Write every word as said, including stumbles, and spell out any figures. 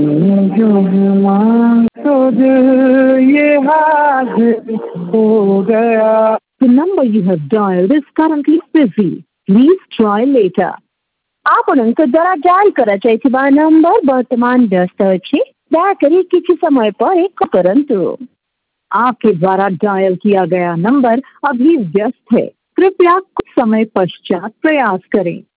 जो हुआ तो दिल ये हाजिर हो गया। The number you have dialed is currently busy. Please try later. ଆପଣଙ୍କ ଦ୍ୱାରା ଡାଏଲ କରାଯାଇଥିବା ନମ୍ବର ବର୍ତ୍ତମାନ ବ୍ୟସ୍ତ ଅଛି, ଦୟାକରି କିଛି ସମୟ ପରେ କଲ୍ କରନ୍ତୁ। आपके द्वारा डायल किया गया नंबर अभी व्यस्त है, कृपया कुछ समय पश्चात प्रयास करें।